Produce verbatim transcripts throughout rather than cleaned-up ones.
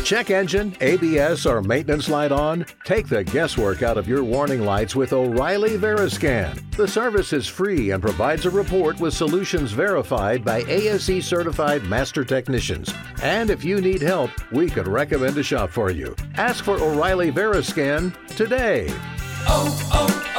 Check engine, A B S, or maintenance light on? Take the guesswork out of your warning lights with O'Reilly Veriscan. The service is free and provides a report with solutions verified by A S E certified master technicians. And if you need help, we could recommend a shop for you. Ask for O'Reilly Veriscan today. Oh,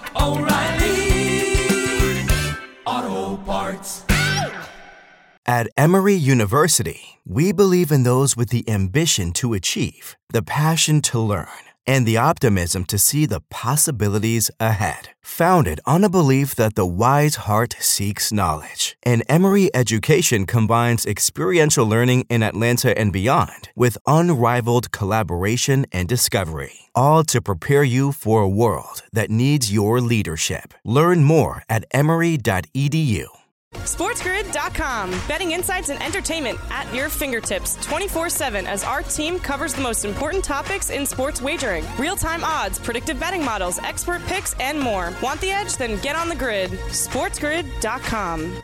oh, oh, O'Reilly Auto Parts. At Emory University, we believe in those with the ambition to achieve, the passion to learn, and the optimism to see the possibilities ahead. Founded on a belief that the wise heart seeks knowledge, and Emory education combines experiential learning in Atlanta and beyond with unrivaled collaboration and discovery, all to prepare you for a world that needs your leadership. Learn more at emory dot e d u. SportsGrid dot com. Betting insights and entertainment at your fingertips twenty-four seven as our team covers the most important topics in sports wagering. Real-time odds, predictive betting models, expert picks, and more. Want the edge? Then get on the grid. SportsGrid dot com.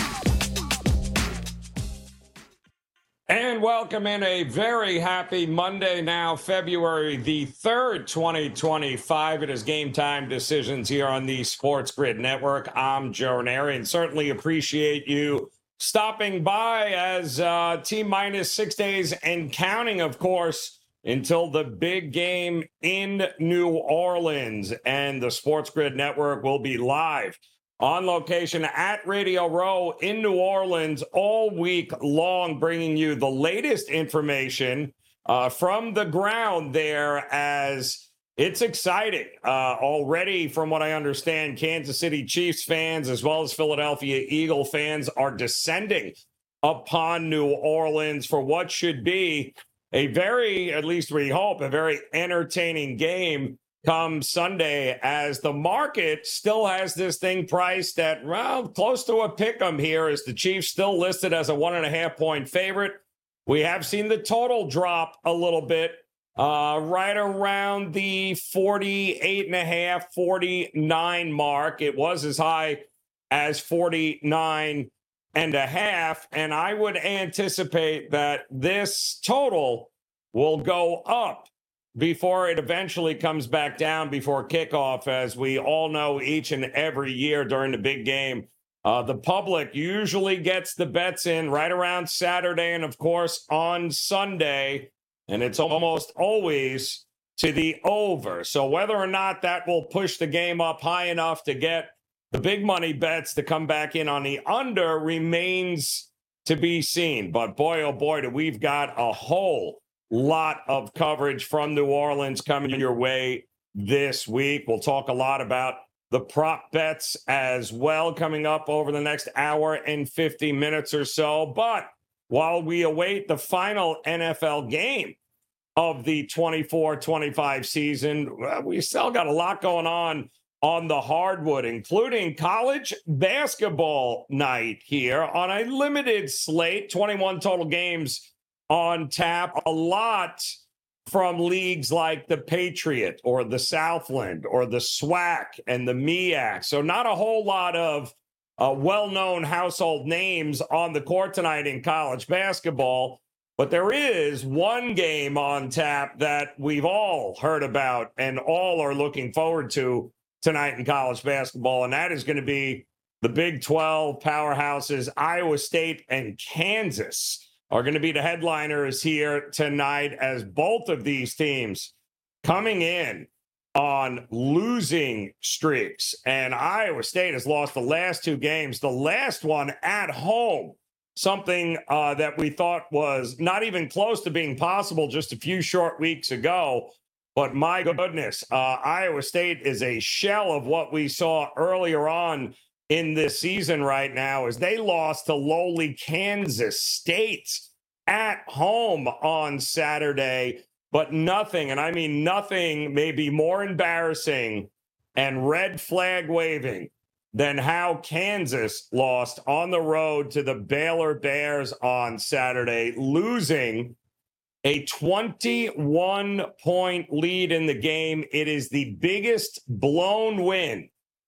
And welcome in a very happy Monday now, February the third, twenty twenty-five. It is Game Time Decisions here on the Sports Grid Network. I'm Joe Ranieri, and certainly appreciate you stopping by as uh, T-minus six days and counting, of course, until the big game in New Orleans. And the Sports Grid Network will be live on location at Radio Row in New Orleans all week long, bringing you the latest information uh, from the ground there, as it's exciting. Uh, already, from what I understand, Kansas City Chiefs fans as well as Philadelphia Eagle fans are descending upon New Orleans for what should be a very, at least we hope, a very entertaining game come Sunday, as the market still has this thing priced at, well, close to a pick 'em here, as the Chiefs still listed as a one and a half point favorite. We have seen the total drop a little bit, uh, right around the forty-eight and a half, forty-nine mark. It was as high as forty-nine and a half. And I would anticipate that this total will go up before it eventually comes back down before kickoff. As we all know, each and every year during the big game, uh, the public usually gets the bets in right around Saturday and, of course, on Sunday, and it's almost always to the over. So whether or not that will push the game up high enough to get the big money bets to come back in on the under remains to be seen. But boy, oh boy, do we've got a whole lot of coverage from New Orleans coming your way this week. We'll talk a lot about the prop bets as well coming up over the next hour and fifty minutes or so. But while we await the final N F L game of the twenty-four twenty-five season, we still got a lot going on on the hardwood, including college basketball night here on a limited slate, twenty-one total games on tap, a lot from leagues like the Patriot or the Southland or the SWAC and the M E A C. So not a whole lot of uh, well-known household names on the court tonight in college basketball, but there is one game on tap that we've all heard about and all are looking forward to tonight in college basketball, and that is going to be the Big twelve powerhouses. Iowa State and Kansas are going to be the headliners here tonight, as both of these teams coming in on losing streaks. And Iowa State has lost the last two games, the last one at home, something uh, that we thought was not even close to being possible just a few short weeks ago. But my goodness, uh, Iowa State is a shell of what we saw earlier on in this season right now, as they lost to lowly Kansas State at home on Saturday. But nothing, and I mean nothing, may be more embarrassing and red flag waving than how Kansas lost on the road to the Baylor Bears on Saturday, losing a twenty-one point lead in the game. It is the biggest blown win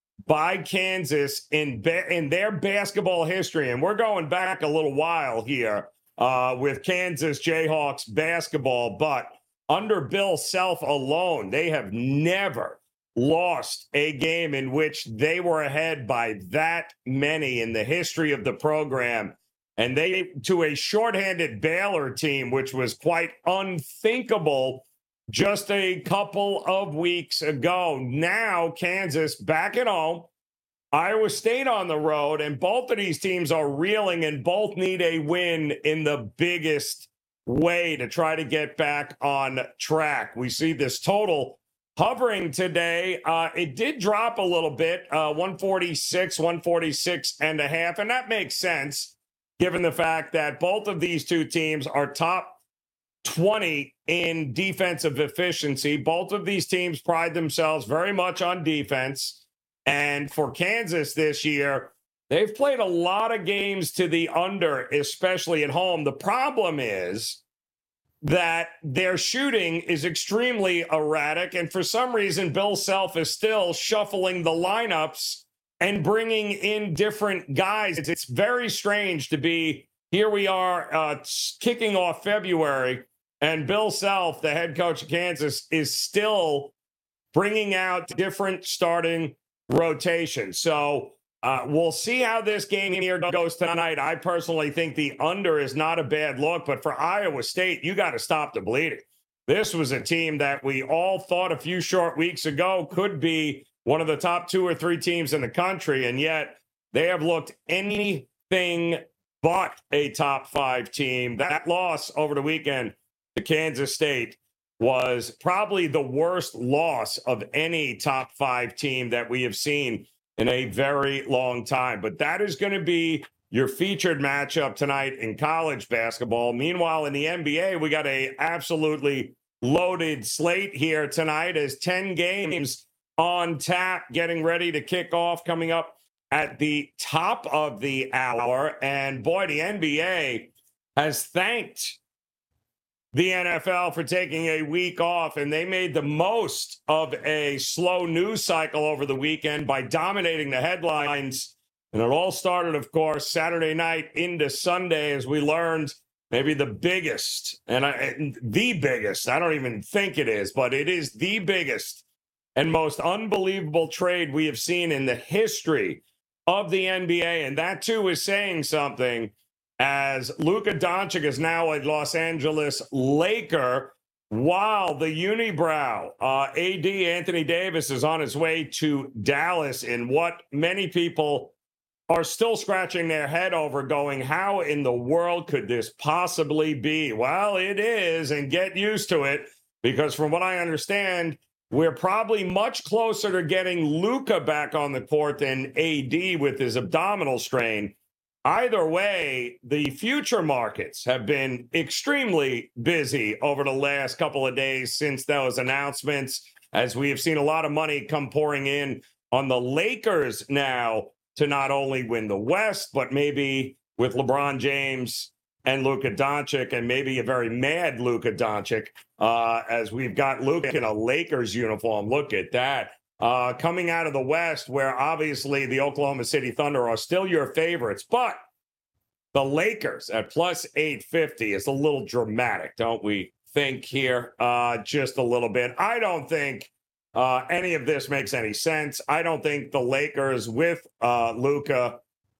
by Kansas in ba- in their basketball history. And we're going back a little while here. uh, with Kansas Jayhawks basketball. But under Bill Self alone, they have never lost a game in which they were ahead by that many in the history of the program. And they, to a shorthanded Baylor team, which was quite unthinkable just a couple of weeks ago. Now, Kansas back at home, Iowa State on the road, and both of these teams are reeling and both need a win in the biggest way to try to get back on track. We see this total hovering today. Uh, it did drop a little bit, uh, one forty-six, one forty-six and a half, and that makes sense given the fact that both of these two teams are top twenty in defensive efficiency. Both of these teams pride themselves very much on defense. And for Kansas this year, they've played a lot of games to the under, especially at home. The problem is that their shooting is extremely erratic. And for some reason, Bill Self is still shuffling the lineups and bringing in different guys. It's, it's very strange to be, here we are uh, kicking off February, and Bill Self, the head coach of Kansas, is still bringing out different starting rotations. So uh, we'll see how this game here goes tonight. I personally think the under is not a bad look, but for Iowa State, you got to stop the bleeding. This was a team that we all thought a few short weeks ago could be one of the top two or three teams in the country, and yet they have looked anything but a top five team. That loss over the weekend to Kansas State was probably the worst loss of any top five team that we have seen in a very long time. But that is going to be your featured matchup tonight in college basketball. Meanwhile, in the N B A, we got a absolutely loaded slate here tonight as ten games on tap, getting ready to kick off, coming up at the top of the hour. And boy, the N B A has thanked the N F L for taking a week off, and they made the most of a slow news cycle over the weekend by dominating the headlines. And it all started, of course, Saturday night into Sunday as we learned maybe the biggest, and, I, and the biggest, I don't even think it is, but it is the biggest and most unbelievable trade we have seen in the history of the N B A. And that, too, is saying something, as Luka Doncic is now a Los Angeles Laker, while the unibrow uh, A D Anthony Davis is on his way to Dallas in what many people are still scratching their head over, going, how in the world could this possibly be? Well, it is, and get used to it, because from what I understand, we're probably much closer to getting Luka back on the court than A D with his abdominal strain. Either way, the future markets have been extremely busy over the last couple of days since those announcements, as we have seen a lot of money come pouring in on the Lakers now to not only win the West, but maybe with LeBron James and Luka Doncic, and maybe a very mad Luka Doncic, uh, as we've got Luka in a Lakers uniform. Look at that. Uh, coming out of the West, where obviously the Oklahoma City Thunder are still your favorites, but the Lakers at plus eight fifty is a little dramatic, don't we think here? Uh, just a little bit. I don't think uh, any of this makes any sense. I don't think the Lakers with uh, Luka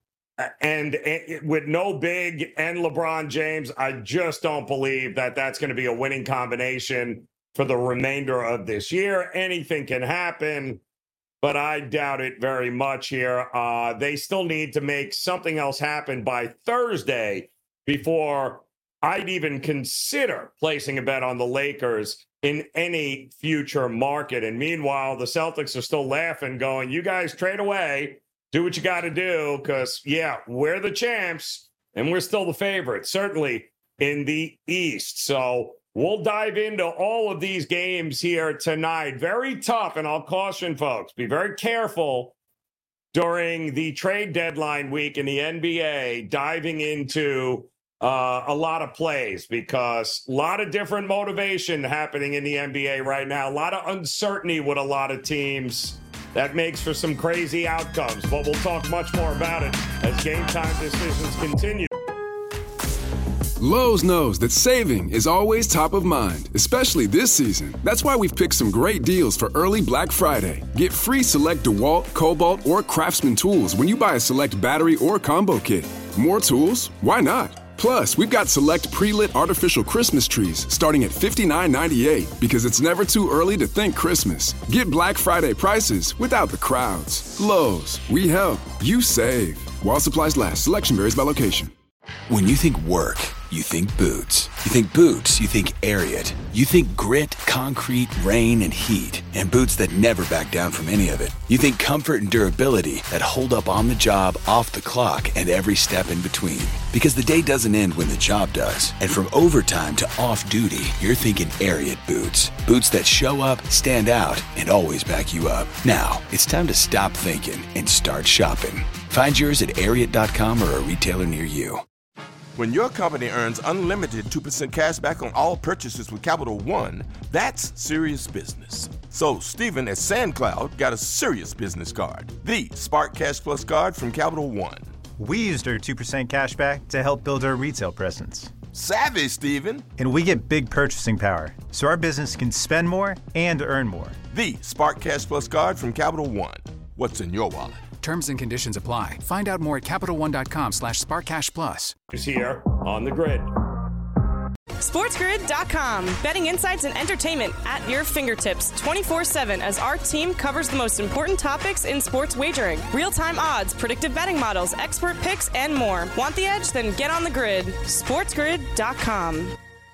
and, and with no big and LeBron James, I just don't believe that that's going to be a winning combination for the remainder of this year. Anything can happen, but I doubt it very much here. Uh, they still need to make something else happen by Thursday before I'd even consider placing a bet on the Lakers in any future market. And meanwhile, the Celtics are still laughing, going, you guys trade away, do what you got to do, because, yeah, we're the champs, and we're still the favorites, certainly in the East. So we'll dive into all of these games here tonight. Very tough, and I'll caution folks, be very careful during the trade deadline week in the N B A, diving into uh, a lot of plays, because a lot of different motivation happening in the N B A right now, a lot of uncertainty with a lot of teams. That makes for some crazy outcomes, but we'll talk much more about it as Game Time Decisions continue. Lowe's knows that saving is always top of mind, especially this season. That's why we've picked some great deals for early Black Friday. Get free select DeWalt, Cobalt, or Craftsman tools when you buy a select battery or combo kit. More tools? Why not? Plus, we've got select pre-lit artificial Christmas trees starting at fifty-nine ninety-eight because it's never too early to think Christmas. Get Black Friday prices without the crowds. Lowe's, we help, you save. While supplies last, selection varies by location. When you think work, you think boots. You think boots, you think Ariat. You think grit, concrete, rain, and heat. And boots that never back down from any of it. You think comfort and durability that hold up on the job, off the clock, and every step in between. Because the day doesn't end when the job does. And from overtime to off-duty, you're thinking Ariat boots. Boots that show up, stand out, and always back you up. Now, it's time to stop thinking and start shopping. Find yours at Ariat dot com or a retailer near you. When your company earns unlimited two percent cash back on all purchases with Capital One, that's serious business. So Stephen at SandCloud got a serious business card, the Spark Cash Plus card from Capital One. We used our two percent cash back to help build our retail presence. Savvy, Stephen. And we get big purchasing power, so our business can spend more and earn more. The Spark Cash Plus card from Capital One. What's in your wallet? Terms and conditions apply. Find out more at CapitalOne.com slash SparkCashPlus. Is here on the grid. SportsGrid dot com. Betting insights and entertainment at your fingertips twenty-four seven as our team covers the most important topics in sports wagering. Real-time odds, predictive betting models, expert picks, and more. Want the edge? Then get on the grid. SportsGrid dot com.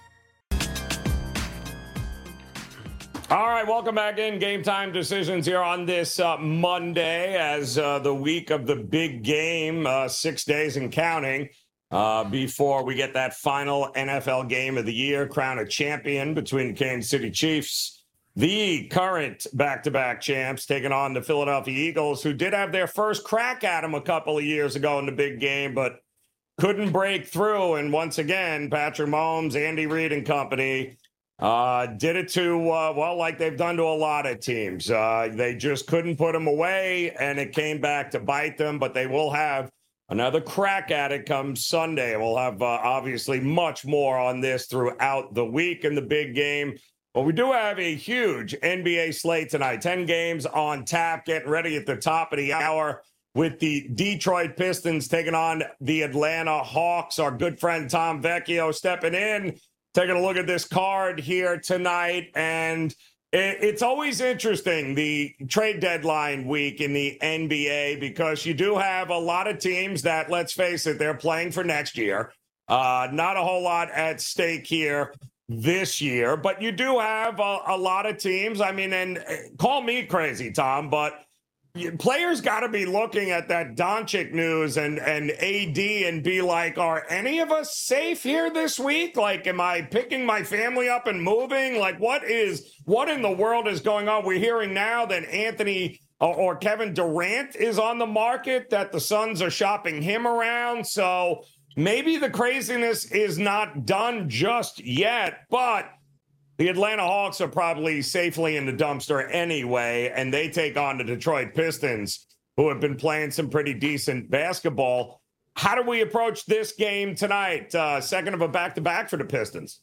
All right, welcome back in. Game time decisions here on this uh, Monday as uh, the week of the big game, uh, six days and counting, uh, before we get that final N F L game of the year, crown a champion between the Kansas City Chiefs, the current back-to-back champs, taking on the Philadelphia Eagles, who did have their first crack at them a couple of years ago in the big game, but couldn't break through. And once again, Patrick Mahomes, Andy Reid and company Uh, did it to, uh, well, like they've done to a lot of teams. Uh, they just couldn't put them away, and it came back to bite them, but they will have another crack at it come Sunday. We'll have, uh, obviously, much more on this throughout the week in the big game. But we do have a huge N B A slate tonight. ten games on tap, getting ready at the top of the hour with the Detroit Pistons taking on the Atlanta Hawks. Our good friend Tom Vecchio stepping in, taking a look at this card here tonight, and it, it's always interesting, the trade deadline week in the N B A, because you do have a lot of teams that, let's face it, they're playing for next year. Uh, not a whole lot at stake here this year, but you do have a, a lot of teams. I mean, and call me crazy, Tom, but players got to be looking at that Doncic news and, and A D and be like, are any of us safe here this week? Like, am I picking my family up and moving? Like, what is, what in the world is going on? We're hearing now that Anthony or, or Kevin Durant is on the market, that the Suns are shopping him around. So maybe the craziness is not done just yet, but the Atlanta Hawks are probably safely in the dumpster anyway, and they take on the Detroit Pistons, who have been playing some pretty decent basketball. How do we approach this game tonight? Uh, second of a back-to-back for the Pistons.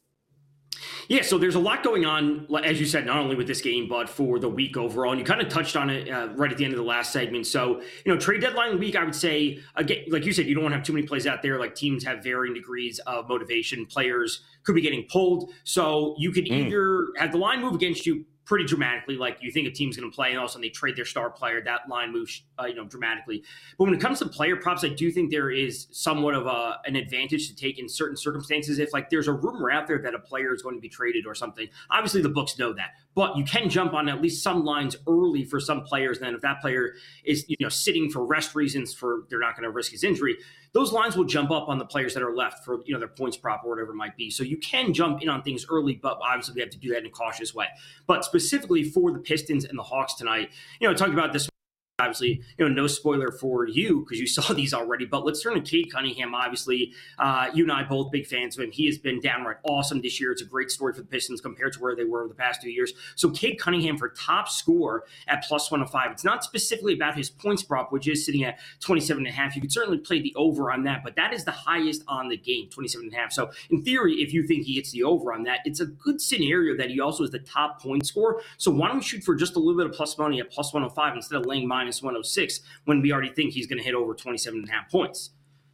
Yeah, so there's a lot going on, as you said, not only with this game, but for the week overall. And you kind of touched on it uh, right at the end of the last segment. So, you know, trade deadline week, I would say, again, like you said, you don't want to have too many plays out there. Like, teams have varying degrees of motivation. Players could be getting pulled. So you could mm. either have the line move against you pretty dramatically, like you think a team's going to play, and all of a sudden they trade their star player, that line moves, uh, you know, dramatically. But when it comes to player props, I do think there is somewhat of a, an advantage to take in certain circumstances. If like there's a rumor out there that a player is going to be traded or something, obviously the books know that, but you can jump on at least some lines early for some players. And then if that player is, you know, sitting for rest reasons, for they're not going to risk his injury, those lines will jump up on the players that are left for, you know, their points prop or whatever it might be. So you can jump in on things early, but obviously we have to do that in a cautious way. But specifically for the Pistons and the Hawks tonight, you know, I talked about this Obviously, you know, no spoiler for you because you saw these already, but let's turn to Cade Cunningham. Obviously, uh, you and I both big fans of him. He has been downright awesome this year. It's a great story for the Pistons compared to where they were over the past two years. So Cade Cunningham for top score at plus one oh five. It's not specifically about his points prop, which is sitting at twenty-seven and a half. You could certainly play the over on that, but that is the highest on the game, twenty-seven and a half. So in theory, if you think he hits the over on that, it's a good scenario that he also is the top point scorer. So why don't we shoot for just a little bit of plus money at plus one oh five instead of laying minus one oh six when we already think he's going to hit over twenty-seven and a half points.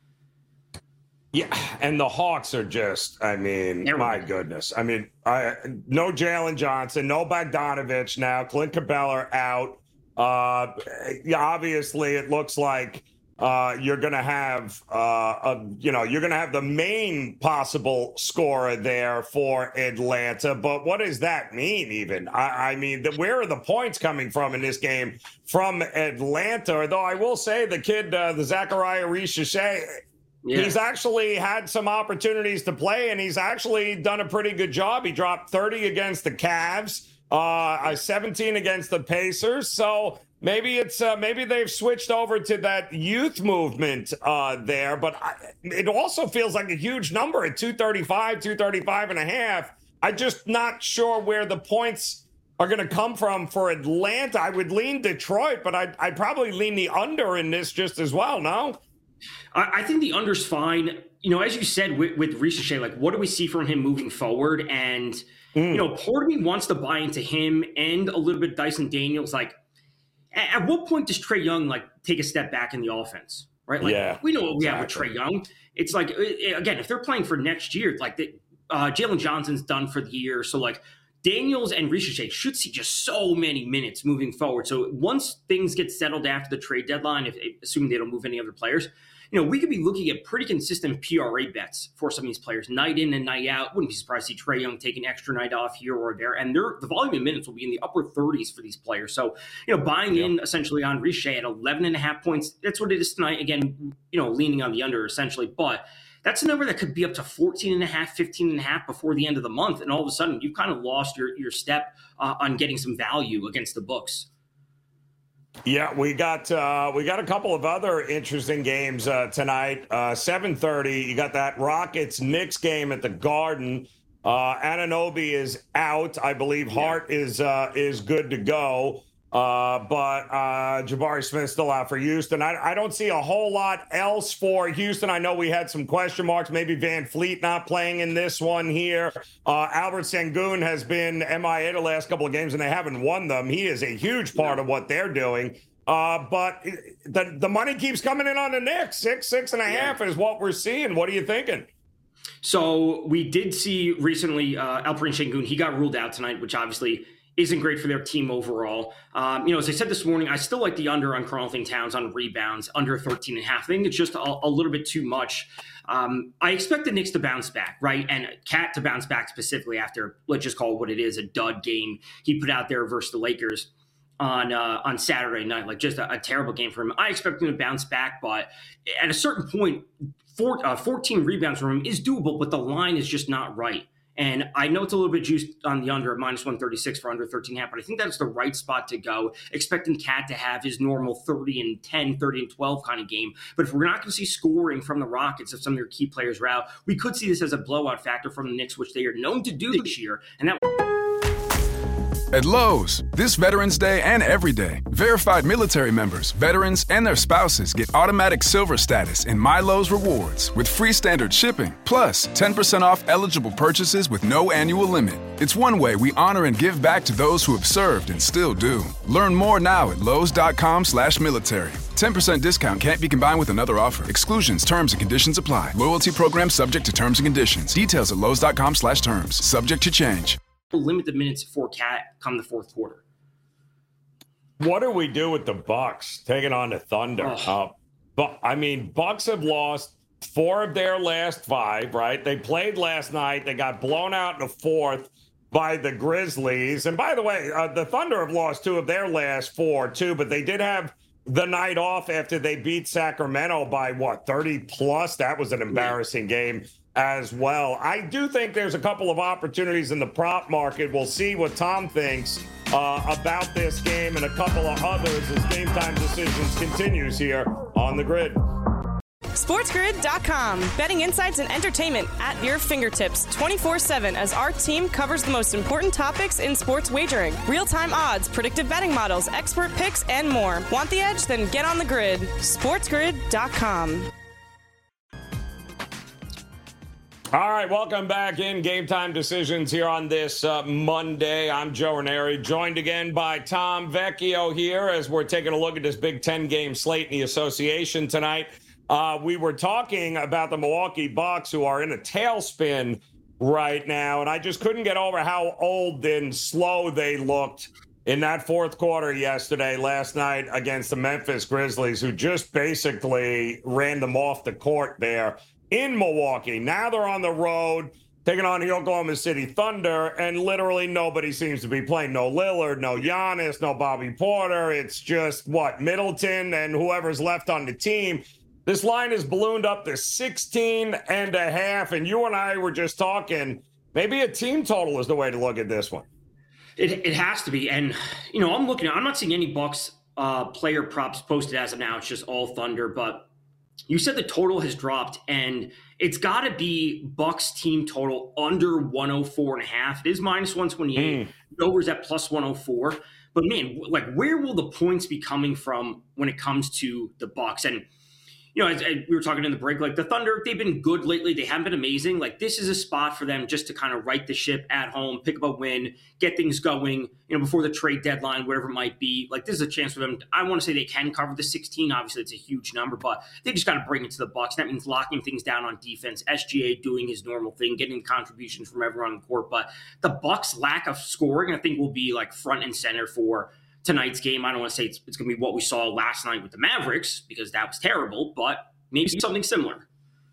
Yeah, and the Hawks are just, I mean, my goodness. I mean, I, no Jalen Johnson, no Bogdanovich now, Clint Capella out. Uh, yeah, obviously, it looks like uh, you're going to have, uh, a, you know, you're going to have the main possible scorer there for Atlanta. But what does that mean even? I, I mean, the, where are the points coming from in this game from Atlanta? Though I will say the kid, uh, the Zachariah Richache, yeah. He's actually had some opportunities to play, and he's actually done a pretty good job. He dropped thirty against the Cavs, uh, seventeen against the Pacers. So maybe it's uh, maybe they've switched over to that youth movement uh, there. But I, it also feels like a huge number at two thirty-five, two thirty-five and a half. I'm just not sure where the points are going to come from for Atlanta. I would lean Detroit, but I'd, I'd probably lean the under in this just as well, no? I think the under's fine. You know, as you said with, with Richache, like, what do we see from him moving forward? And, mm. you know, part of me wants to buy into him and a little bit Dyson Daniels. Like, at, at what point does Trae Young, like, take a step back in the offense, right? Like, yeah, we know what we exactly. have with Trae Young. It's like, again, if they're playing for next year, like, the, uh, Jalen Johnson's done for the year. So, like, Daniels and Richache should see just so many minutes moving forward. So once things get settled after the trade deadline, if assuming they don't move any other players, you know, we could be looking at pretty consistent P R A bets for some of these players, night in and night out. Wouldn't be surprised to see Trae Young take an extra night off here or there. And the volume of minutes will be in the upper thirties for these players. So, you know, buying yeah. in essentially on Richache at eleven and a half points, that's what it is tonight. Again, you know, leaning on the under essentially. But that's a number that could be up to fourteen and a half, fifteen and a half before the end of the month. And all of a sudden, you've kind of lost your, your step uh, on getting some value against the books. Yeah, we got uh, we got a couple of other interesting games uh, tonight. Uh, seven thirty, you got that Rockets-Knicks game at the Garden. Uh, Anunoby is out. I believe Hart yeah. is uh, is good to go. Uh, but uh, Jabari Smith still out for Houston. I, I don't see a whole lot else for Houston. I know we had some question marks. Maybe Van Fleet not playing in this one here. Uh, Albert Sengun has been M I A the last couple of games, and they haven't won them. He is a huge part of what they're doing. Uh, but the the money keeps coming in on the Knicks. Six, six and a yeah. half is what we're seeing. What are you thinking? So we did see recently uh, Alperen Sengun. He got ruled out tonight, which obviously isn't great for their team overall. Um, you know, as I said this morning, I still like the under on Karl-Anthony Towns on rebounds, under thirteen and a half. I think it's just a, a little bit too much. Um, I expect the Knicks to bounce back, right? And Cat to bounce back specifically after, let's just call it what it is, a dud game he put out there versus the Lakers on uh, on Saturday night. Like, just a, a terrible game for him. I expect him to bounce back, but at a certain point, four, uh, fourteen rebounds from him is doable, but the line is just not right. And I know it's a little bit juiced on the under at minus one thirty-six for under thirteen and a half, but I think that's the right spot to go, expecting Cat to have his normal thirty and ten, thirty and twelve kind of game. But if we're not going to see scoring from the Rockets, if some of their key players are out, we could see this as a blowout factor from the Knicks, which they are known to do this year. And that At Lowe's, this Veterans Day and every day, verified military members, veterans, and their spouses get automatic silver status in My Lowe's Rewards with free standard shipping, plus ten percent off eligible purchases with no annual limit. It's one way we honor and give back to those who have served and still do. Learn more now at lowes.com slash military. ten percent discount can't be combined with another offer. Exclusions, terms, and conditions apply. Loyalty program subject to terms and conditions. Details at lowes.com slash terms. Subject to change. Limit the minutes for Cat come the fourth quarter. What do we do with the Bucks taking on the Thunder? Oh. Uh, but I mean, Bucks have lost four of their last five, right? They played last night. They got blown out in the fourth by the Grizzlies. And by the way, uh, the Thunder have lost two of their last four too, but they did have the night off after they beat Sacramento by what, thirty plus? That was an embarrassing game as well. I do think there's a couple of opportunities in the prop market. We'll see what Tom thinks uh, about this game and a couple of others as Game Time Decisions continues here on The Grid. SportsGrid dot com. Betting insights and entertainment at your fingertips twenty-four seven as our team covers the most important topics in sports wagering. Real-time odds, predictive betting models, expert picks, and more. Want the edge? Then get on the grid. SportsGrid dot com. All right, welcome back in Game Time Decisions here on this uh, Monday. I'm Joe Ranieri, joined again by Tom Vecchio here as we're taking a look at this Big Ten game slate in the association tonight. Uh, we were talking about the Milwaukee Bucks, who are in a tailspin right now, and I just couldn't get over how old and slow they looked in that fourth quarter yesterday, last night against the Memphis Grizzlies, who just basically ran them off the court there in Milwaukee. Now they're on the road, taking on the Oklahoma City Thunder, and literally nobody seems to be playing. No Lillard, no Giannis, no Bobby Porter. It's just, what, Middleton and whoever's left on the team. This line is ballooned up to sixteen and a half, and you and I were just talking, maybe a team total is the way to look at this one. It it has to be. And, you know, I'm looking at, I'm not seeing any Bucks uh, player props posted as of now. It's just all Thunder. But you said the total has dropped, and it's got to be Bucks team total under one oh four and a half. It is minus one twenty-eight. Mm. Over's at plus one oh four. But, man, like, where will the points be coming from when it comes to the Bucks? And, you know, as, as we were talking in the break, like the Thunder, they've been good lately. They haven't been amazing. Like, this is a spot for them just to kind of right the ship at home, pick up a win, get things going, you know, before the trade deadline, whatever it might be. Like, this is a chance for them. I want to say they can cover the sixteen. Obviously, it's a huge number, but they just got to bring it to the Bucks. That means locking things down on defense. S G A doing his normal thing, getting contributions from everyone on the court. But the Bucks' lack of scoring, I think, will be like front and center for tonight's game. I don't want to say it's, it's going to be what we saw last night with the Mavericks, because that was terrible, but maybe something similar.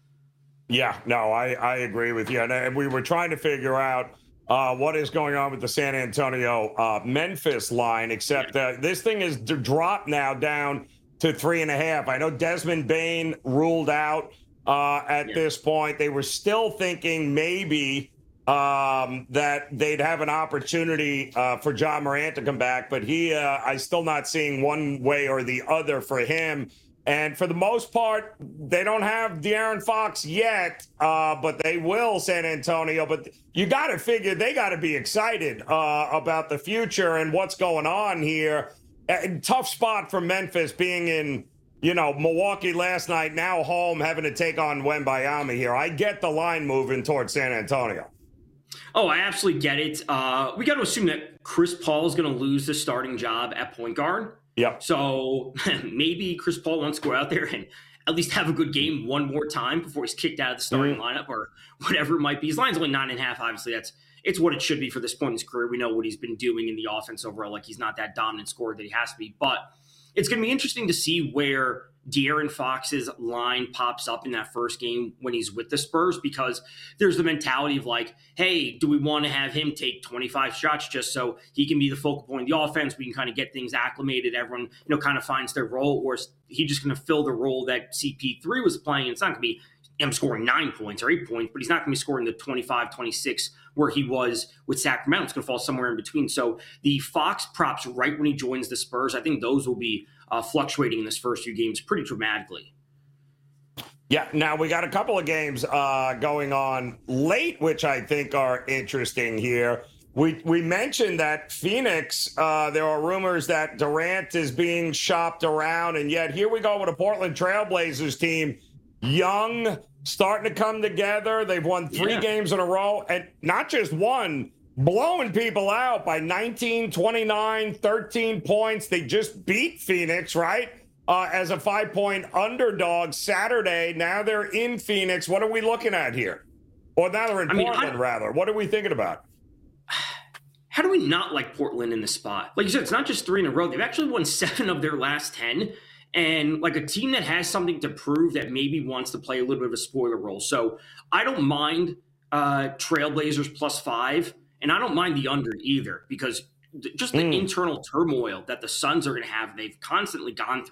Yeah, no, I, I agree with you. And we were trying to figure out uh, what is going on with the San Antonio uh, Memphis line, except uh, this thing is dropped now down to three and a half. I know Desmond Bane ruled out uh, at yeah. this point. They were still thinking maybe um, that they'd have an opportunity uh, for John Morant to come back, but he, uh, I'm still not seeing one way or the other for him. And for the most part, they don't have De'Aaron Fox yet, uh, but they will, San Antonio. But you got to figure they got to be excited uh, about the future and what's going on here. A tough spot for Memphis, being in, you know, Milwaukee last night, now home, having to take on Wembayama here. I get the line moving towards San Antonio. Oh, I absolutely get it. Uh, we got to assume that Chris Paul is going to lose the starting job at point guard. Yep. So maybe Chris Paul wants to go out there and at least have a good game one more time before he's kicked out of the starting mm-hmm. lineup or whatever it might be. His line's only nine and a half. Obviously, that's it's what it should be for this point in his career. We know what he's been doing in the offense overall. Like, he's not that dominant scorer that he has to be. But it's going to be interesting to see where De'Aaron Fox's line pops up in that first game when he's with the Spurs, because there's the mentality of like, hey, do we want to have him take twenty-five shots just so he can be the focal point of the offense? We can kind of get things acclimated. Everyone, you know, kind of finds their role, or is he just going to fill the role that C P three was playing? It's not going to be him scoring nine points or eight points, but he's not going to be scoring the twenty-five, twenty-six where he was with Sacramento. It's going to fall somewhere in between. So the Fox props right when he joins the Spurs, I think those will be uh, fluctuating in this first few games pretty dramatically. Yeah, now we got a couple of games uh, going on late, which I think are interesting here. We we mentioned that Phoenix, uh, there are rumors that Durant is being shopped around, and yet here we go with a Portland Trailblazers team, young, starting to come together. They've won three yeah. games in a row, and not just one, blowing people out by nineteen, twenty-nine, thirteen points. They just beat Phoenix, right? Uh, as a five-point underdog Saturday. Now they're in Phoenix. What are we looking at here? Or now they're in I Portland, mean, rather. What are we thinking about? How do we not like Portland in this spot? Like you said, it's not just three in a row. They've actually won seven of their last ten. And like a team that has something to prove, that maybe wants to play a little bit of a spoiler role. So I don't mind uh, Trailblazers plus five. And I don't mind the under either, because just the mm. internal turmoil that the Suns are going to have, they've constantly gone through.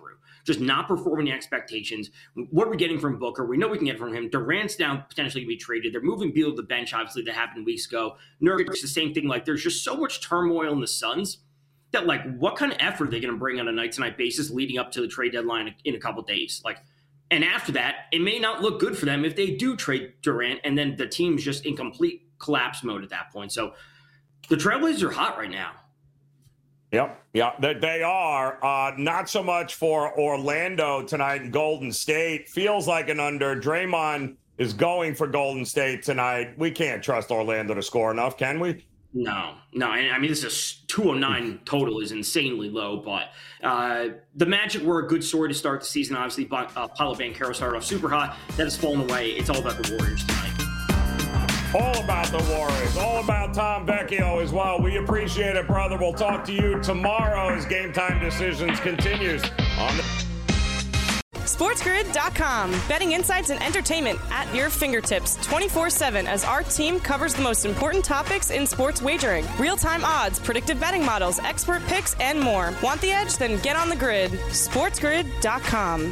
just not performing the expectations. What are we getting from Booker? We know we can get from him. Durant's now potentially to be traded. They're moving Beal to the bench, obviously, that happened weeks ago. Nurkic's the same thing. Like, there's just so much turmoil in the Suns that, like, what kind of effort are they going to bring on a night-to-night basis leading up to the trade deadline in a couple days? Like, and after that, it may not look good for them if they do trade Durant, and then the team's just in complete collapse mode at that point. So the Trailblazers are hot right now. Yep, yeah, they, they are. Uh, not so much for Orlando tonight in Golden State. Feels like an under. Draymond is going for Golden State tonight. We can't trust Orlando to score enough, can we? No, no. I mean, this is two oh nine total is insanely low, but uh, the Magic were a good story to start the season. Obviously, but, uh, Paolo Banchero started off super hot. That has fallen away. It's all about the Warriors tonight. All about the Warriors. All about Tom Vecchio as well. We appreciate it, brother. We'll talk to you tomorrow as Game Time Decisions continues on the SportsGrid dot com. Betting insights and entertainment at your fingertips twenty-four seven as our team covers the most important topics in sports wagering. Real-time odds, predictive betting models, expert picks, and more. Want the edge? Then get on the grid. SportsGrid dot com.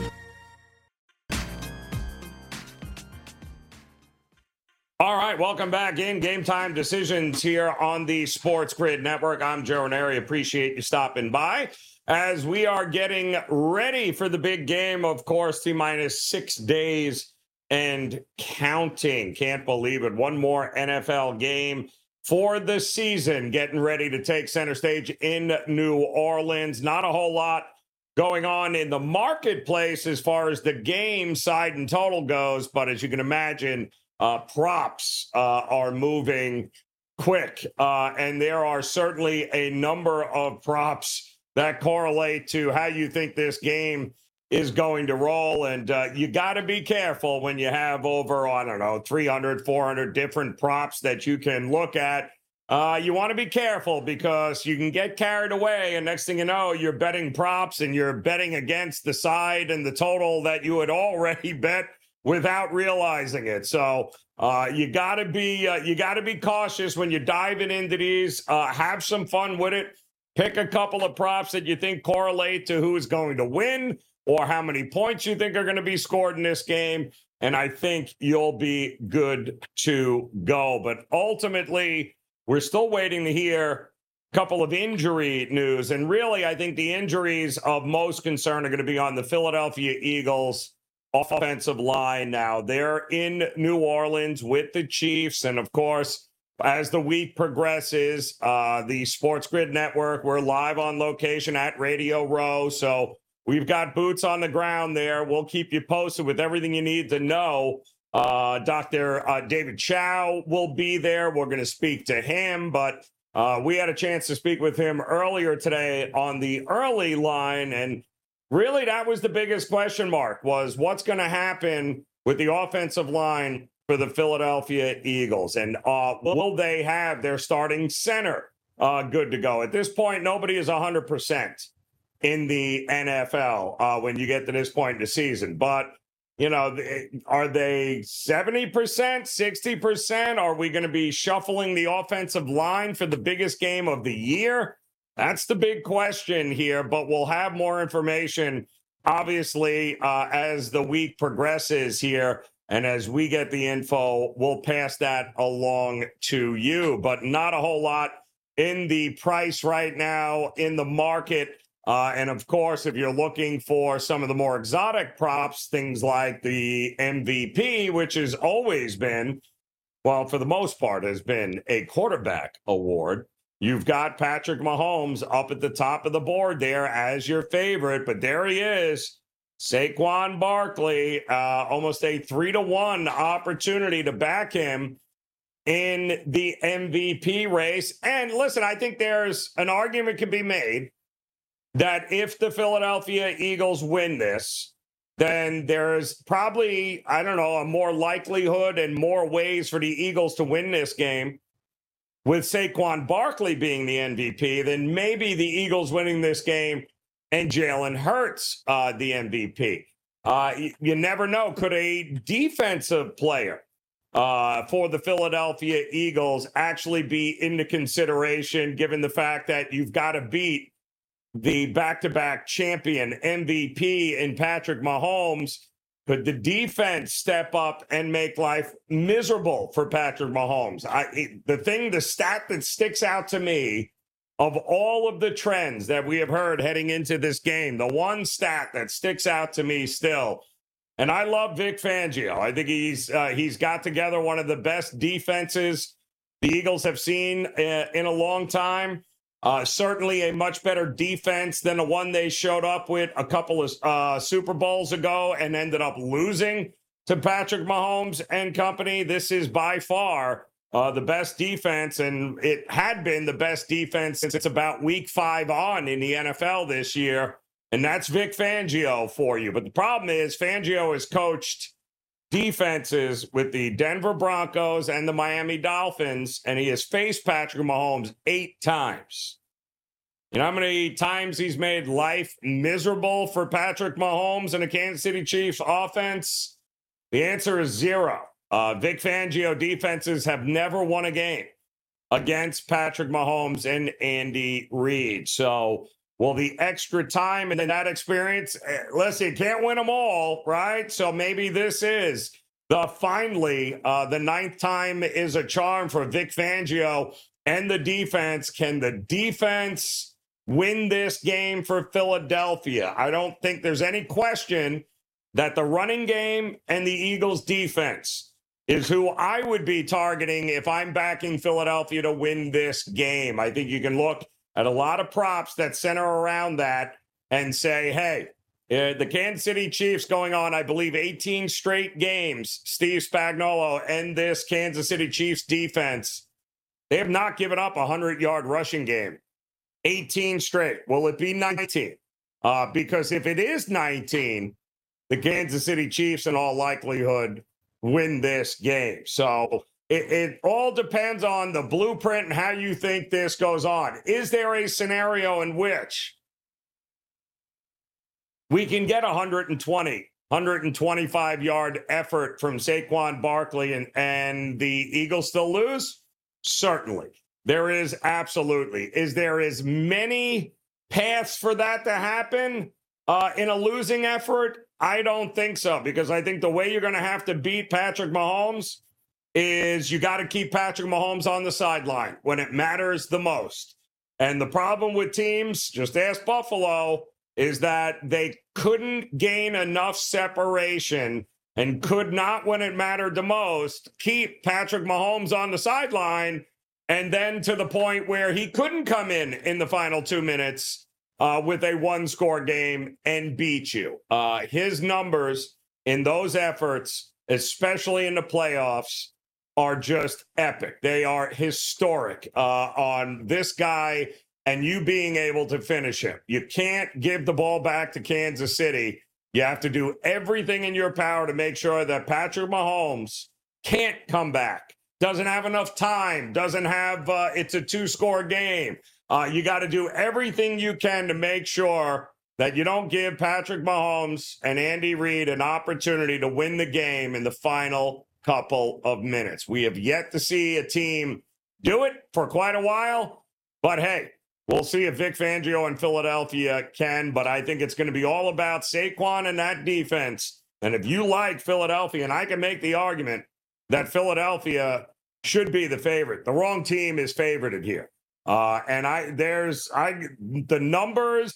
All right, welcome back in Game Time Decisions here on the Sports Grid Network. I'm Joe Ranieri. Appreciate you stopping by as we are getting ready for the big game. Of course, T-minus six days and counting. Can't believe it. One more N F L game for the season, getting ready to take center stage in New Orleans. Not a whole lot going on in the marketplace as far as the game side and total goes, but as you can imagine, Uh, props uh, are moving quick, uh, and there are certainly a number of props that correlate to how you think this game is going to roll, and uh, you got to be careful when you have over, I don't know, three hundred, four hundred different props that you can look at. Uh, you want to be careful because you can get carried away, and next thing you know, you're betting props, and you're betting against the side and the total that you had already bet without realizing it. So uh, you got to be uh, you got to be cautious when you're diving into these. Uh, have some fun with it. Pick a couple of props that you think correlate to who is going to win or how many points you think are going to be scored in this game, and I think you'll be good to go. But ultimately, we're still waiting to hear a couple of injury news, and really, I think the injuries of most concern are going to be on the Philadelphia Eagles offensive line. Now they're in New Orleans with the Chiefs, and of course, as the week progresses, uh, the Sports Grid Network, we're live on location at Radio Row, so we've got boots on the ground there. We'll keep you posted with everything you need to know. Uh, Doctor Uh, David Chow will be there. We're going to speak to him, but uh, we had a chance to speak with him earlier today on the early line, and really, that was the biggest question mark, was what's going to happen with the offensive line for the Philadelphia Eagles. And uh, will they have their starting center uh, good to go? At this point, nobody is one hundred percent in the N F L uh, when you get to this point in the season. But, you know, are they seventy percent, sixty percent? Are we going to be shuffling the offensive line for the biggest game of the year? That's the big question here, but we'll have more information, obviously, uh, as the week progresses here. And as we get the info, we'll pass that along to you. But not a whole lot in the price right now in the market. Uh, and, of course, if you're looking for some of the more exotic props, things like the M V P, which has always been, well, for the most part, has been a quarterback award. You've got Patrick Mahomes up at the top of the board there as your favorite, but there he is, Saquon Barkley, uh, almost a three to one opportunity to back him in the M V P race. And listen, I think there's an argument can be made that if the Philadelphia Eagles win this, then there's probably, I don't know, a more likelihood and more ways for the Eagles to win this game with Saquon Barkley being the M V P, then maybe the Eagles winning this game and Jalen Hurts uh, the M V P. Uh, you, you never know. Could a defensive player uh, for the Philadelphia Eagles actually be into consideration, given the fact that you've got to beat the back-to-back champion M V P in Patrick Mahomes, could the defense step up and make life miserable for Patrick Mahomes? I, the thing, the stat that sticks out to me of all of the trends that we have heard heading into this game, the one stat that sticks out to me still, and I love Vic Fangio. I think he's uh, he's got together one of the best defenses the Eagles have seen uh, in a long time. Uh, certainly a much better defense than the one they showed up with a couple of uh, Super Bowls ago and ended up losing to Patrick Mahomes and company. This is by far Uh, the best defense, and it had been the best defense since it's about week five on in the N F L this year, and that's Vic Fangio for you. But the problem is Fangio has coached defenses with the Denver Broncos and the Miami Dolphins, and he has faced Patrick Mahomes eight times. You know how many times he's made life miserable for Patrick Mahomes and the Kansas City Chiefs offense? The answer is zero. Uh, Vic Fangio defenses have never won a game against Patrick Mahomes and Andy Reid. So will the extra time and that experience, listen, you can't win them all, right? So maybe this is the finally uh, the ninth time is a charm for Vic Fangio and the defense. Can the defense win this game for Philadelphia? I don't think there's any question that the running game and the Eagles defense is who I would be targeting if I'm backing Philadelphia to win this game. I think you can look at a lot of props that center around that and say, hey, uh, the Kansas City Chiefs going on, I believe, eighteen straight games, Steve Spagnuolo and this Kansas City Chiefs defense, they have not given up a hundred-yard rushing game. eighteen straight. Will it be nineteen? Uh, because if it is nineteen, the Kansas City Chiefs, in all likelihood, win this game. So it, it all depends on the blueprint and how you think this goes on. Is there a scenario in which we can get a one hundred twenty, one twenty-five yard effort from Saquon Barkley and, and the Eagles still lose? Certainly. There is absolutely. Is there as many paths for that to happen uh, in a losing effort? I don't think so, because I think the way you're going to have to beat Patrick Mahomes is you got to keep Patrick Mahomes on the sideline when it matters the most. And the problem with teams, just ask Buffalo, is that they couldn't gain enough separation and could not, when it mattered the most, keep Patrick Mahomes on the sideline, and then to the point where he couldn't come in in the final two minutes Uh, with a one-score game and beat you. Uh, his numbers in those efforts, especially in the playoffs, are just epic. They are historic uh, on this guy and you being able to finish him. You can't give the ball back to Kansas City. You have to do everything in your power to make sure that Patrick Mahomes can't come back, doesn't have enough time, doesn't have, uh, it's a two-score game. Uh, you got to do everything you can to make sure that you don't give Patrick Mahomes and Andy Reid an opportunity to win the game in the final couple of minutes. We have yet to see a team do it for quite a while, but hey, we'll see if Vic Fangio and Philadelphia can, but I think it's going to be all about Saquon and that defense. And if you like Philadelphia, and I can make the argument that Philadelphia should be the favorite, the wrong team is favorited here. Uh, and I, there's, I, the numbers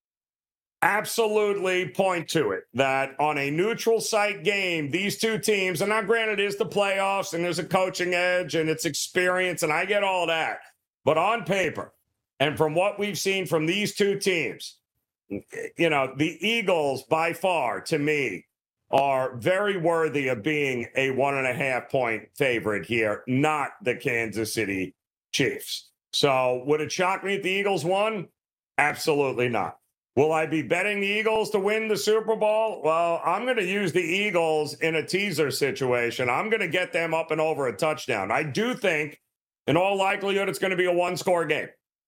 absolutely point to it that on a neutral site game, these two teams, and now granted it is the playoffs and there's a coaching edge and it's experience, and I get all that, but on paper and from what we've seen from these two teams, you know, the Eagles by far to me are very worthy of being a one and a half point favorite here, not the Kansas City Chiefs. So would it shock me if the Eagles won? Absolutely not. Will I be betting the Eagles to win the Super Bowl? Well, I'm going to use the Eagles in a teaser situation. I'm going to get them up and over a touchdown. I do think, in all likelihood, it's going to be a one-score game.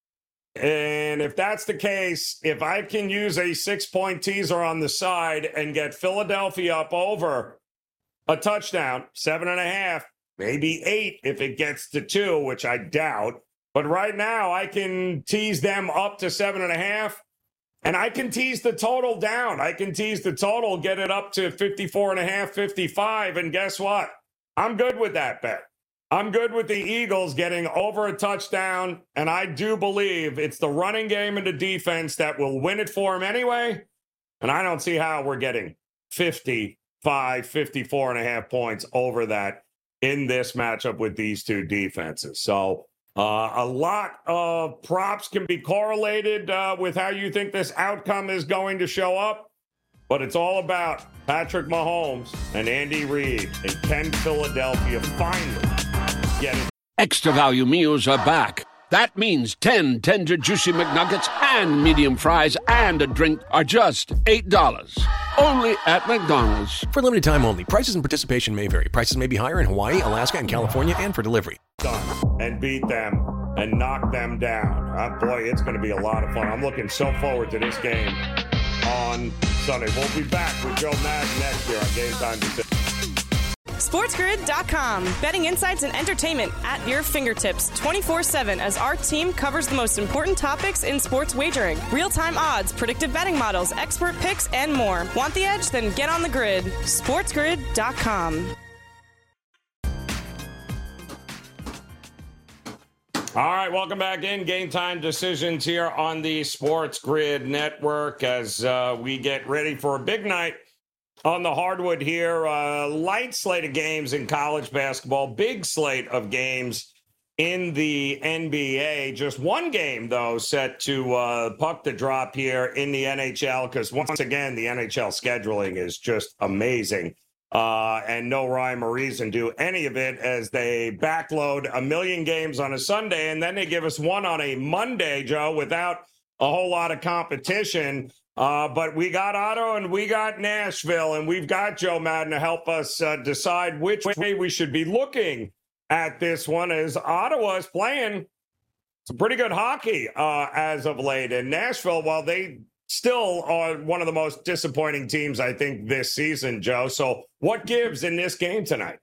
And if that's the case, if I can use a six-point teaser on the side and get Philadelphia up over a touchdown, seven and a half, maybe eight if it gets to two, which I doubt. But right now, I can tease them up to seven and a half. And I can tease the total down. I can tease the total, get it up to fifty-four and a half, fifty-five. And guess what? I'm good with that bet. I'm good with the Eagles getting over a touchdown. And I do believe it's the running game and the defense that will win it for them anyway. And I don't see how we're getting fifty-five, fifty-four and a half points over that in this matchup with these two defenses. So uh, a lot of props can be correlated uh, with how you think this outcome is going to show up. But it's all about Patrick Mahomes and Andy Reid and can Philadelphia finally get it. Extra value meals are back. That means ten tender, juicy McNuggets and medium fries and a drink are just eight dollars. Only at McDonald's. For limited time only. Prices and participation may vary. Prices may be higher in Hawaii, Alaska, and California, and for delivery. Done. And beat them and knock them down. Oh, boy, it's going to be a lot of fun. I'm looking so forward to this game on Sunday. We'll be back with Joe Madden next year on Game Time Decisions. SportsGrid dot com. Betting insights and entertainment at your fingertips twenty-four seven as our team covers the most important topics in sports wagering. Real-time odds, predictive betting models, expert picks, and more. Want the edge? Then get on the grid. SportsGrid dot com. All right, welcome back in. Game Time Decisions here on the Sports Grid Network as uh, we get ready for a big night on the hardwood here. Uh, light slate of games in college basketball, big slate of games in the N B A. Just one game, though, set to uh, puck to drop here in the N H L because, once again, the N H L scheduling is just amazing. Uh, and no rhyme or reason do any of it as they backload a million games on a Sunday, and then they give us one on a Monday, Joe, without a whole lot of competition. Uh, but we got Otto and we got Nashville, and we've got Joe Madden to help us uh, decide which way we should be looking at this one, as Ottawa is playing some pretty good hockey uh, as of late. And Nashville, while they still are one of the most disappointing teams, I think, this season, Joe. So what gives in this game tonight?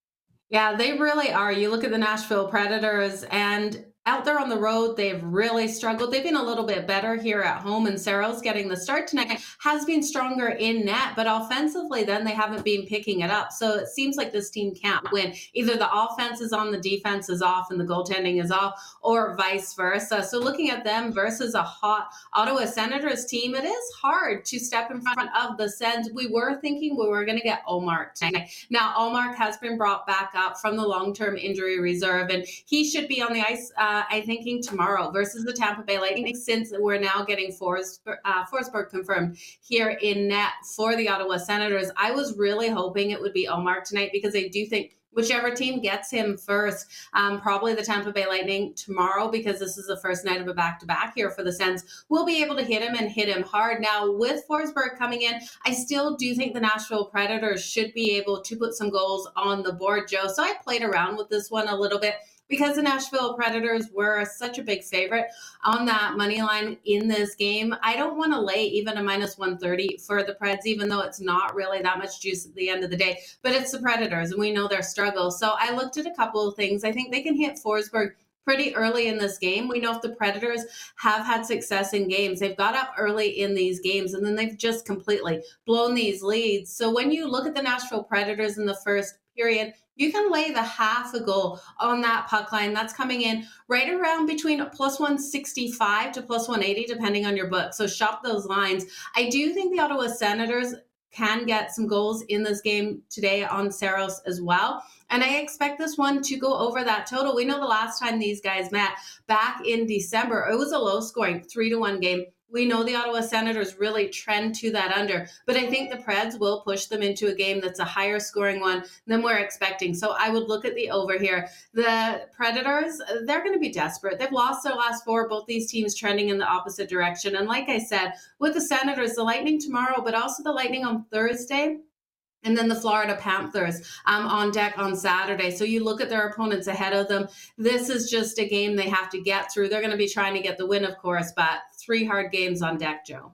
Yeah, they really are. You look at the Nashville Predators, and out there on the road, they've really struggled. They've been a little bit better here at home, and Saros getting the start tonight has been stronger in net, but offensively, then they haven't been picking it up. So it seems like this team can't win. Either the offense is on, the defense is off, and the goaltending is off, or vice versa. So looking at them versus a hot Ottawa Senators team, it is hard to step in front of the Sens. We were thinking we were going to get Ullmark tonight. Now, Ullmark has been brought back up from the long-term injury reserve, and he should be on the ice Uh, I'm thinking tomorrow versus the Tampa Bay Lightning, since we're now getting Forsberg, uh, Forsberg confirmed here in net for the Ottawa Senators. I was really hoping it would be Ullmark tonight because I do think whichever team gets him first, um, probably the Tampa Bay Lightning tomorrow, because this is the first night of a back-to-back here for the Sens, will be able to hit him and hit him hard. Now, with Forsberg coming in, I still do think the Nashville Predators should be able to put some goals on the board, Joe. So I played around with this one a little bit, because the Nashville Predators were such a big favorite on that money line in this game. I don't want to lay even a minus one thirty for the Preds, even though it's not really that much juice at the end of the day. But it's the Predators, and we know their struggle. So I looked at a couple of things. I think they can hit Forsberg pretty early in this game. We know if the Predators have had success in games, they've got up early in these games, and then they've just completely blown these leads. So when you look at the Nashville Predators in the first period, you can lay the half a goal on that puck line. That's coming in right around between plus one sixty-five to plus one eighty, depending on your book. So shop those lines. I do think the Ottawa Senators can get some goals in this game today on Saros as well. And I expect this one to go over that total. We know the last time these guys met back in December, it was a low scoring three to one game. We know the Ottawa Senators really trend to that under, but I think the Preds will push them into a game that's a higher scoring one than we're expecting. So I would look at the over here. The Predators, they're going to be desperate. They've lost their last four, both these teams trending in the opposite direction. And like I said, with the Senators, the Lightning tomorrow, but also the Lightning on Thursday, and then the Florida Panthers um, on deck on Saturday. So you look at their opponents ahead of them. This is just a game they have to get through. They're going to be trying to get the win, of course, but three hard games on deck, Joe.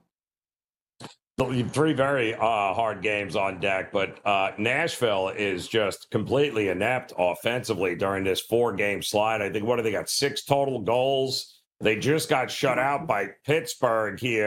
Three very uh, hard games on deck, but uh, Nashville is just completely inept offensively during this four-game slide. I think, what have they got, six total goals? They just got shut out by Pittsburgh here.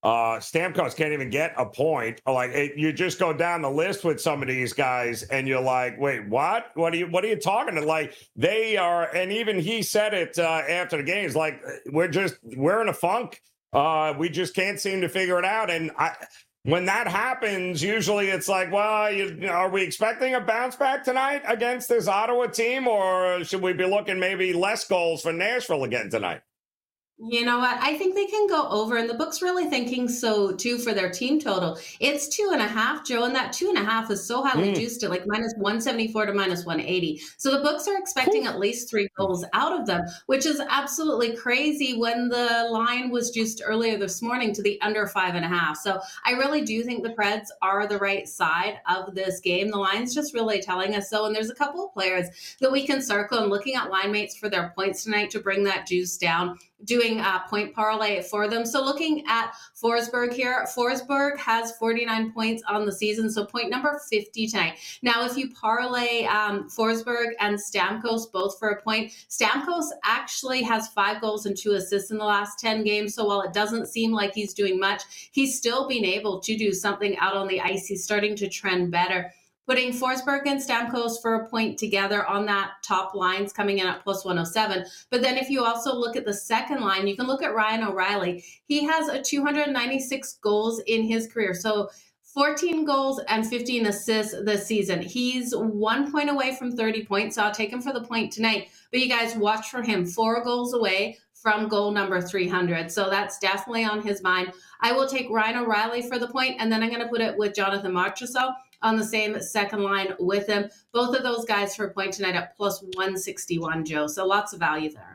Uh, Stamkos can't even get a point. Like it, you just go down the list with some of these guys, and you're like, "Wait, what? What are you? What are you talking to?" Like they are, and even he said it uh, after the game. He's like, "We're just we're in a funk. Uh, we just can't seem to figure it out." And I, when that happens, usually it's like, "Well, you, are we expecting a bounce back tonight against this Ottawa team, or should we be looking maybe less goals for Nashville again tonight?" You know what? I think they can go over, and the book's really thinking so too for their team total. It's two and a half, Joe, and that two and a half is so highly mm. juiced at like minus one seventy-four to minus one eighty. So the books are expecting Ooh. at least three goals out of them, which is absolutely crazy when the line was juiced earlier this morning to the under five and a half. So I really do think the Preds are the right side of this game. The line's just really telling us so, and there's a couple of players that we can circle and looking at line mates for their points tonight to bring that juice down, doing a point parlay for them. So looking at Forsberg here, Forsberg has forty-nine points on the season, so point number fifty tonight. Now, if you parlay um, Forsberg and Stamkos both for a point, Stamkos actually has five goals and two assists in the last ten games. So while it doesn't seem like he's doing much, he's still been able to do something out on the ice. He's starting to trend better. Putting Forsberg and Stamkos for a point together on that top line's coming in at plus one oh seven. But then if you also look at the second line, you can look at Ryan O'Reilly. He has a two hundred ninety-six goals in his career. So fourteen goals and fifteen assists this season. He's one point away from thirty points, so I'll take him for the point tonight. But you guys watch for him. Four goals away from goal number three hundred. So that's definitely on his mind. I will take Ryan O'Reilly for the point, and then I'm going to put it with Jonathan Marchessault on the same second line with him. Both of those guys for a point tonight at plus one sixty-one, Joe. So lots of value there.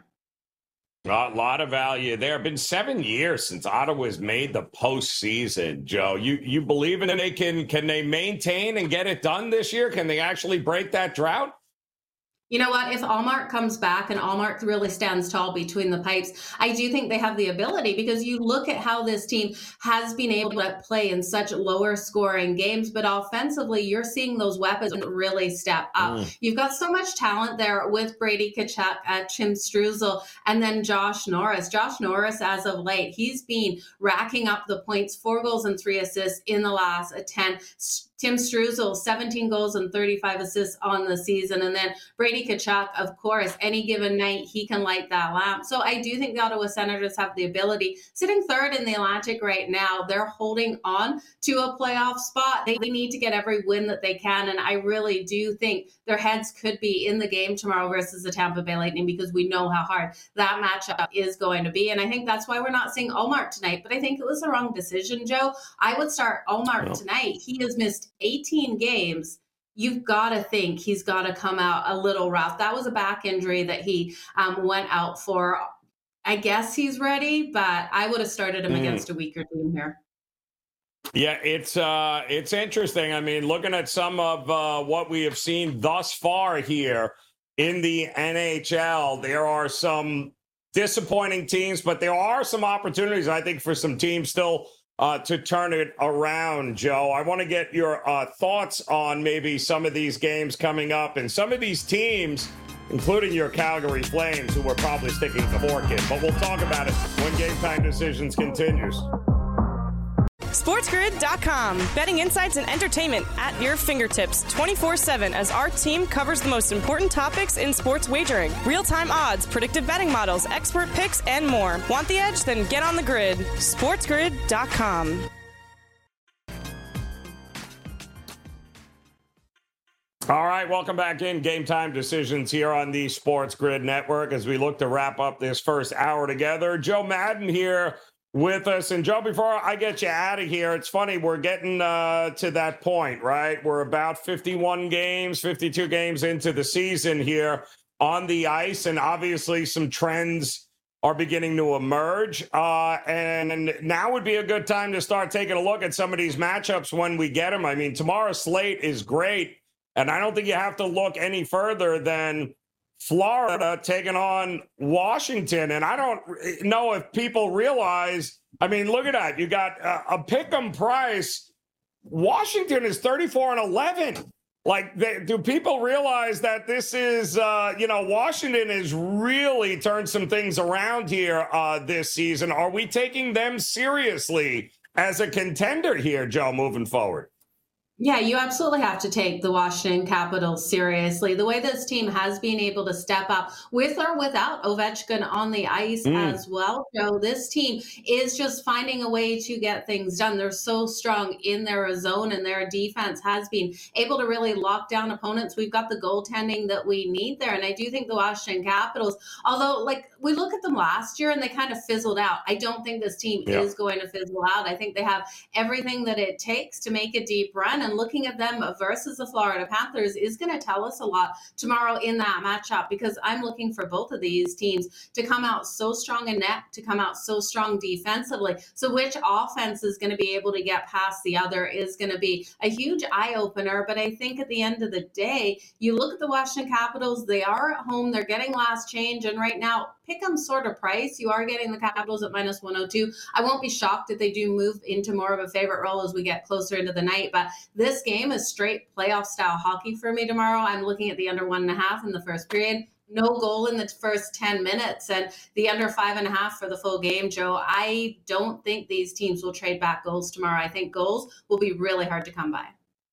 A lot of value there. Been seven years since Ottawa's made the postseason, Joe. You you believe in they can can they maintain and get it done this year? Can they actually break that drought? You know what? If Allmark comes back and Allmark really stands tall between the pipes, I do think they have the ability, because you look at how this team has been able to play in such lower scoring games, but offensively, you're seeing those weapons really step up. Mm. You've got so much talent there with Brady Tkachuk, uh, Tim Struzal, and then Josh Norris. Josh Norris, as of late, he's been racking up the points, four goals and three assists in the last ten. Tim Struzal, seventeen goals and thirty-five assists on the season. And then Brady Tkachuk, of course, any given night, he can light that lamp. So I do think the Ottawa Senators have the ability. Sitting third in the Atlantic right now, they're holding on to a playoff spot. They, they need to get every win that they can. And I really do think their heads could be in the game tomorrow versus the Tampa Bay Lightning, because we know how hard that matchup is going to be. And I think that's why we're not seeing Allmark tonight. But I think it was the wrong decision, Joe. I would start Allmark no. tonight. He has missed eighteen games. You've got to think he's got to come out a little rough. That was a back injury that he um, went out for. I guess he's ready, but I would have started him mm. against a weaker team here. Yeah, it's uh, it's interesting. I mean, looking at some of uh, what we have seen thus far here in the N H L, there are some disappointing teams, but there are some opportunities, I think, for some teams still Uh, to turn it around, Joe. I want to get your uh, thoughts on maybe some of these games coming up and some of these teams, including your Calgary Flames, who are probably sticking the fork in. But we'll talk about it when Game Time Decisions continues. SportsGrid dot com. Betting insights and entertainment at your fingertips twenty-four seven as our team covers the most important topics in sports wagering. Real-time odds, predictive betting models, expert picks, and more. Want the edge? Then get on the grid. SportsGrid dot com. All right, welcome back in. Game Time Decisions here on the Sports Grid Network as we look to wrap up this first hour together. Joe Madden here with us. And Joe, before I get you out of here, it's funny, we're getting uh, to that point, right? We're about fifty-one games, fifty-two games into the season here on the ice, and obviously some trends are beginning to emerge. Uh, and now would be a good time to start taking a look at some of these matchups when we get them. I mean, tomorrow's slate is great, and I don't think you have to look any further than Florida taking on Washington. And I don't know if people realize, I mean, look at that. You got uh, a pick'em price. Washington is thirty-four and eleven. Like, they, do people realize that this is, uh, you know, Washington has really turned some things around here uh, this season? Are we taking them seriously as a contender here, Joe, moving forward. Yeah, you absolutely have to take the Washington Capitals seriously. The way this team has been able to step up with or without Ovechkin on the ice mm. as well, Joe, this team is just finding a way to get things done. They're so strong in their zone, and their defense has been able to really lock down opponents. We've got the goaltending that we need there, and I do think the Washington Capitals, although like we look at them last year and they kind of fizzled out, I don't think this team yeah. is going to fizzle out. I think they have everything that it takes to make a deep run. And looking at them versus the Florida Panthers is going to tell us a lot tomorrow in that matchup, because I'm looking for both of these teams to come out so strong in net, to come out so strong defensively. So which offense is going to be able to get past the other is going to be a huge eye-opener. But I think at the end of the day, you look at the Washington Capitals, they are at home, they're getting last change, and right now, pick 'em sort of price. You are getting the Capitals at minus one oh two. I won't be shocked if they do move into more of a favorite role as we get closer into the night, but this game is straight playoff style hockey for me tomorrow. I'm looking at the under one and a half in the first period. No goal in the first ten minutes, and the under five and a half for the full game, Joe. I don't think these teams will trade back goals tomorrow. I think goals will be really hard to come by.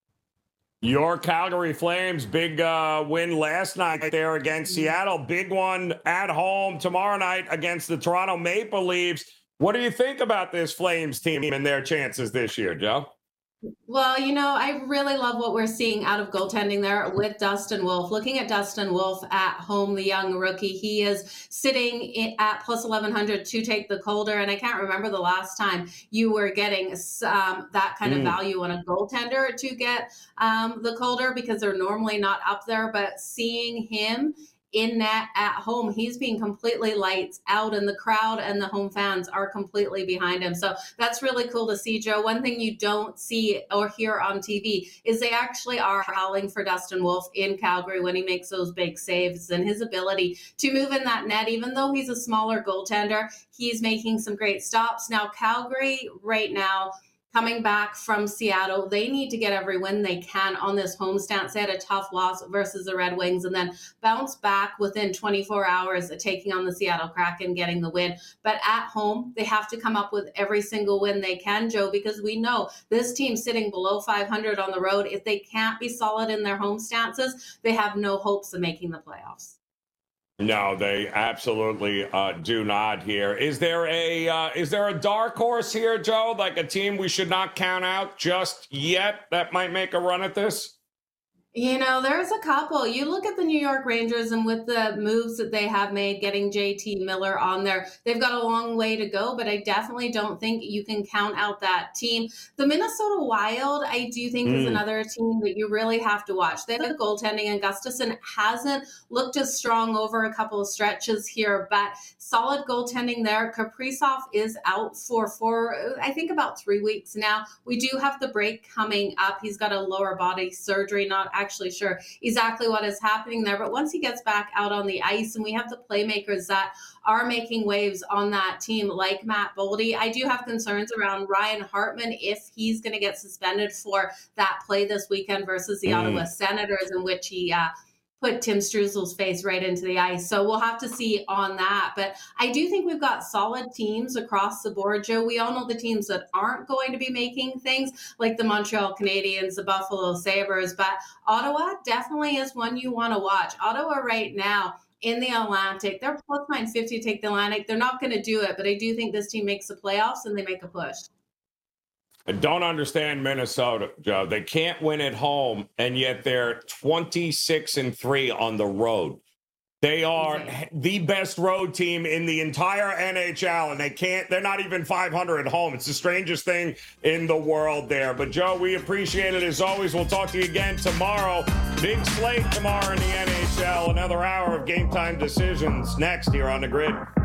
Your Calgary Flames, big uh, win last night there against Seattle. Big one at home tomorrow night against the Toronto Maple Leafs. What do you think about this Flames team and their chances this year, Joe? Well, you know, I really love what we're seeing out of goaltending there with Dustin Wolf. Looking at Dustin Wolf at home, the young rookie, he is sitting at plus eleven hundred to take the Calder. And I can't remember the last time you were getting um, that kind mm. of value on a goaltender to get um, the Calder, because they're normally not up there. But seeing him in net at home, he's being completely lights out, and the crowd and the home fans are completely behind him. So that's really cool to see, Joe. One thing you don't see or hear on T V is they actually are howling for Dustin Wolf in Calgary when he makes those big saves, and his ability to move in that net. Even though he's a smaller goaltender, he's making some great stops. Now, Calgary right now, coming back from Seattle, they need to get every win they can on this home stance. They had a tough loss versus the Red Wings and then bounce back within twenty-four hours of taking on the Seattle Kraken, getting the win. But at home, they have to come up with every single win they can, Joe, because we know this team sitting below five hundred on the road, if they can't be solid in their home stances, they have no hopes of making the playoffs. No, they absolutely uh, do not here. Is there a uh, is there a dark horse here, Joe, like a team we should not count out just yet that might make a run at this? You know, there's a couple. You look at the New York Rangers, and with the moves that they have made, getting J T Miller on there, they've got a long way to go, but I definitely don't think you can count out that team. The Minnesota Wild, I do think mm. is another team that you really have to watch. They have the goaltending, and Gustafsson hasn't looked as strong over a couple of stretches here, but solid goaltending there. Kaprizov is out for, for, I think, about three weeks now. We do have the break coming up. He's got a lower body surgery, not actually sure exactly what is happening there, but once he gets back out on the ice, and we have the playmakers that are making waves on that team like Matt Boldy, I do have concerns around Ryan Hartman if he's going to get suspended for that play this weekend versus the mm. Ottawa Senators, in which he uh, put Tim Struzel's face right into the ice. So we'll have to see on that. But I do think we've got solid teams across the board, Joe. We all know the teams that aren't going to be making things, like the Montreal Canadiens, the Buffalo Sabres. But Ottawa definitely is one you want to watch. Ottawa right now in the Atlantic, they're plus nine fifty to take the Atlantic. They're not going to do it, but I do think this team makes the playoffs and they make a push. I don't understand Minnesota, Joe. They can't win at home, and yet they're twenty-six and three on the road. They are okay. the best road team in the entire N H L, and they can't, they're not even five hundred at home. It's the strangest thing in the world there. But, Joe, we appreciate it as always. We'll talk to you again tomorrow. Big slate tomorrow in the N H L. Another hour of game time decisions next here on The Grid.